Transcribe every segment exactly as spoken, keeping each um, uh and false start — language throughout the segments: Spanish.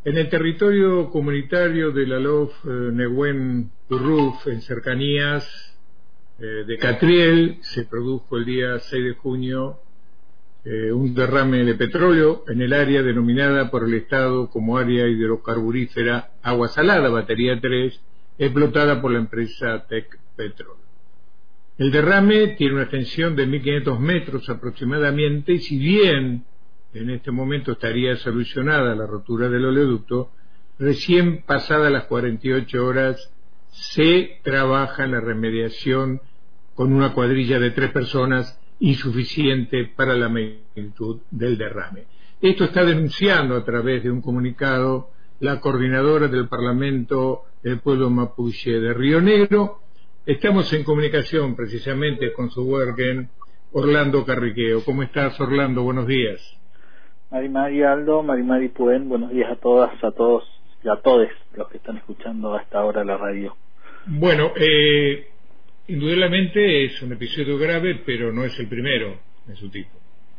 En el territorio comunitario de la Lof eh, Nehuen Curruf, en cercanías eh, de Catriel, se produjo el día seis de junio eh, un derrame de petróleo en el área denominada por el Estado como área hidrocarburífera Agua Salada, Batería tres, explotada por la empresa Tec Petrol. El derrame tiene una extensión de mil quinientos metros aproximadamente, y si bien en este momento estaría solucionada la rotura del oleoducto, recién pasadas las cuarenta y ocho horas se trabaja en la remediación con una cuadrilla de tres personas, insuficiente para la magnitud del derrame. Esto está denunciando a través de un comunicado la coordinadora del Parlamento del Pueblo Mapuche de Río Negro. Estamos en comunicación precisamente con su Wergen, Orlando Carriqueo. ¿Cómo estás, Orlando? Buenos días. Mari Mari Aldo, Mari Mari Puen, buenos días a todas, a todos y a todos los que están escuchando a esta hora la radio. Bueno, eh, indudablemente es un episodio grave, pero no es el primero en su tipo.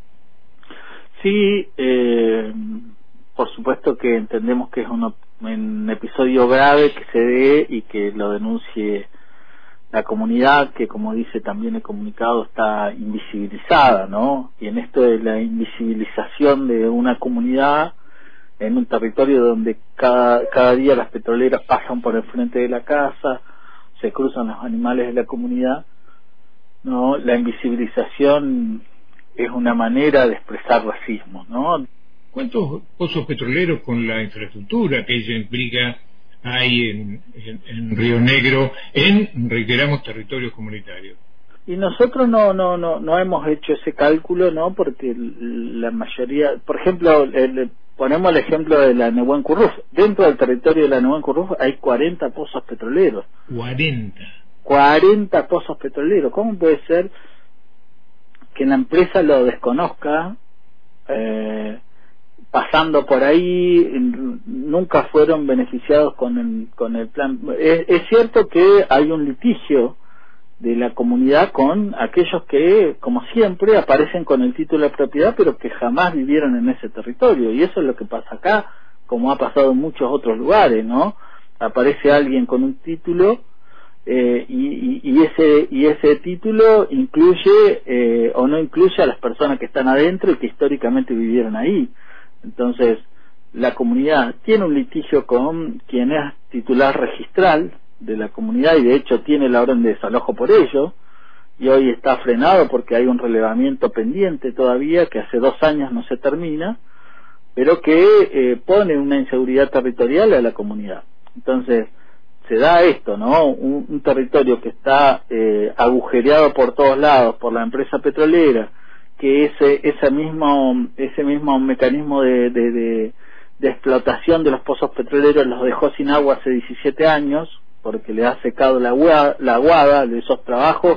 Sí, eh, por supuesto que entendemos que es un, un episodio grave que se dé y que lo denuncie la comunidad, que como dice también el comunicado está invisibilizada, ¿no? Y en esto de la invisibilización de una comunidad en un territorio donde cada, cada día las petroleras pasan por el frente de la casa, se cruzan los animales de la comunidad, ¿no? La invisibilización es una manera de expresar racismo, ¿no? ¿Cuántos pozos petroleros con la infraestructura que ella implica hay en, en, en Río Negro, en, reiteramos, territorios comunitarios? Y nosotros no no no no hemos hecho ese cálculo, ¿no? Porque la mayoría, por ejemplo, el, ponemos el ejemplo de la Nehuen Curruf. Dentro del territorio de la Nehuen Curruf hay cuarenta pozos petroleros. cuarenta. cuarenta pozos petroleros. ¿Cómo puede ser que la empresa lo desconozca? Eh, pasando por ahí, nunca fueron beneficiados con el, con el plan. Es, es cierto que hay un litigio de la comunidad con aquellos que, como siempre, aparecen con el título de propiedad, pero que jamás vivieron en ese territorio, y eso es lo que pasa acá, como ha pasado en muchos otros lugares, ¿no? Aparece alguien con un título eh, y, y, y ese y ese título incluye eh, o no incluye a las personas que están adentro y que históricamente vivieron ahí. Entonces, la comunidad tiene un litigio con quien es titular registral de la comunidad y de hecho tiene la orden de desalojo por ello, y hoy está frenado porque hay un relevamiento pendiente todavía que hace dos años no se termina, pero que eh, pone una inseguridad territorial a la comunidad. Entonces, se da esto, ¿no? Un, un territorio que está eh, agujereado por todos lados por la empresa petrolera, que ese ese mismo ese mismo mecanismo de, de, de, de explotación de los pozos petroleros los dejó sin agua hace diecisiete años, porque le ha secado la aguada, la aguada de esos trabajos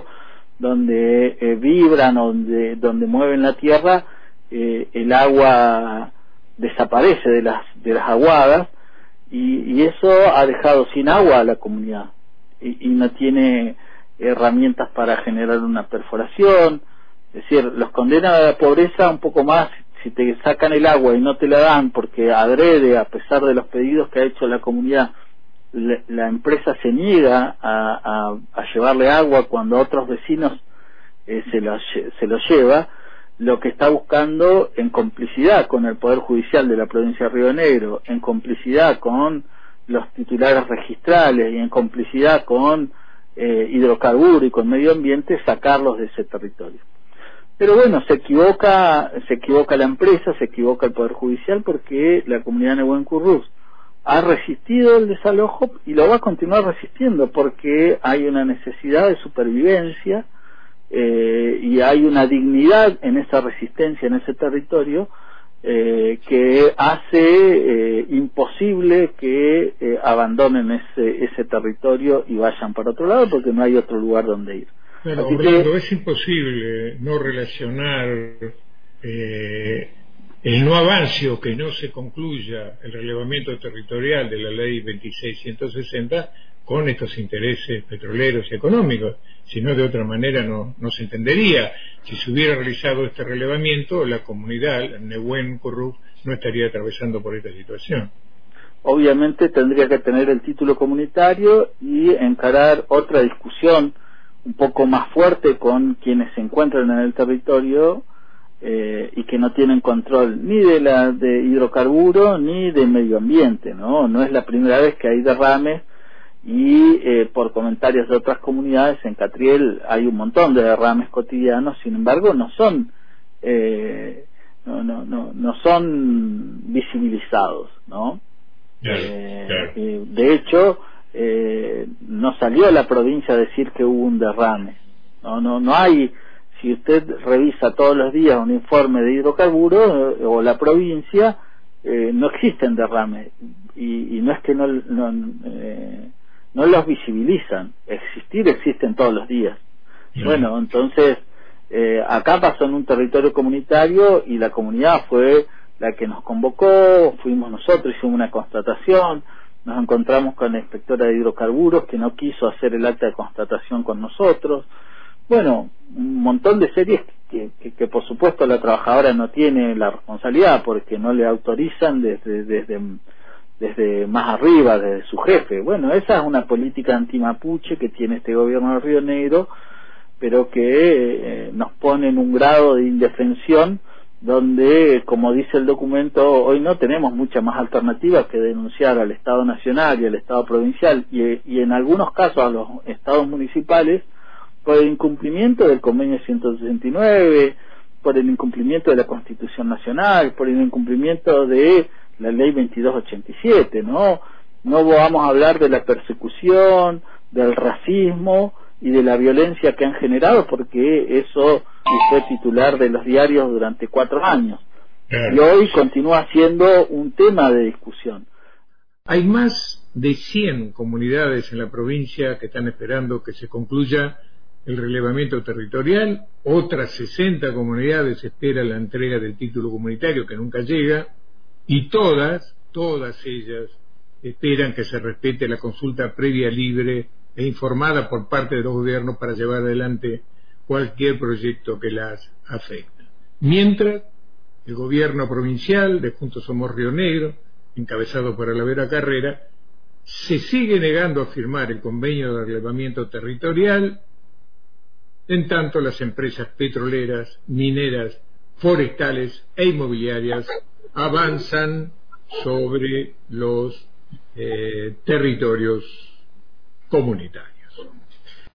donde eh, vibran, donde donde mueven la tierra, eh, el agua desaparece de las de las aguadas, y, y eso ha dejado sin agua a la comunidad, y, y no tiene herramientas para generar una perforación. Es decir, los condenan a la pobreza un poco más si te sacan el agua y no te la dan, porque adrede, a pesar de los pedidos que ha hecho la comunidad, la, la empresa se niega a, a, a llevarle agua cuando otros vecinos eh, se, lo, se lo lleva. Lo que está buscando, en complicidad con el Poder Judicial de la provincia de Río Negro, en complicidad con los titulares registrales y en complicidad con eh, hidrocarburos y con medio ambiente, sacarlos de ese territorio. Pero bueno, se equivoca, se equivoca la empresa, se equivoca el Poder Judicial, porque la comunidad Nehuen Curruf ha resistido el desalojo y lo va a continuar resistiendo, porque hay una necesidad de supervivencia eh, y hay una dignidad en esa resistencia, en ese territorio, eh, que hace eh, imposible que eh, abandonen ese, ese territorio y vayan para otro lado, porque no hay otro lugar donde ir. Bueno, Orlando, que es imposible no relacionar eh, el no avance o que no se concluya el relevamiento territorial de la ley veintiséis ciento sesenta con estos intereses petroleros y económicos, si no, de otra manera no, no se entendería. Si se hubiera realizado este relevamiento, la comunidad, Nehuen Curruf, no estaría atravesando por esta situación. obviamente tendría que tener el título comunitario y encarar otra discusión un poco más fuerte con quienes se encuentran en el territorio eh, y que no tienen control ni de la de hidrocarburos ni de medio ambiente, ¿no? No es la primera vez que hay derrames y eh, por comentarios de otras comunidades en Catriel hay un montón de derrames cotidianos, sin embargo no son eh, no, no, no, no son visibilizados, ¿no? Claro, eh, claro. Eh, de hecho eh, no salió a la provincia a decir que hubo un derrame, no, no, no hay. Si usted revisa todos los días un informe de hidrocarburos eh, o la provincia, eh, no existen derrames y, y no es que no, no, eh, no los visibilizan. Existir existen todos los días. Mm. Bueno, entonces eh, acá pasó en un territorio comunitario y la comunidad fue la que nos convocó, fuimos nosotros, hicimos una constatación, nos encontramos con la inspectora de hidrocarburos que no quiso hacer el acta de constatación con nosotros. Bueno, un montón de series que, que, que por supuesto la trabajadora no tiene la responsabilidad porque no le autorizan desde, desde, desde más arriba, desde su jefe. Bueno, esa es una política antimapuche que tiene este gobierno de Río Negro, pero que eh, nos pone en un grado de indefensión donde, como dice el documento, hoy no tenemos muchas más alternativas que denunciar al Estado Nacional y al Estado Provincial y, y en algunos casos a los estados municipales por el incumplimiento del convenio ciento sesenta y nueve, por el incumplimiento de la Constitución Nacional, por el incumplimiento de la Ley veintidós ochenta y siete, ¿no? No vamos a hablar de la persecución, del racismo y de la violencia que han generado, porque eso fue titular de los diarios durante cuatro años. Claro. Y hoy continúa siendo un tema de discusión. Hay más de cien comunidades en la provincia que están esperando que se concluya el relevamiento territorial, otras sesenta comunidades esperan la entrega del título comunitario que nunca llega, y todas, todas ellas esperan que se respete la consulta previa, libre e informada por parte de los gobiernos para llevar adelante cualquier proyecto que las afecte. Mientras, el gobierno provincial de Juntos Somos Río Negro, encabezado por Alavera Carrera, se sigue negando a firmar el convenio de relevamiento territorial. En tanto, las empresas petroleras, mineras, forestales e inmobiliarias avanzan sobre los eh, territorios comunitarios.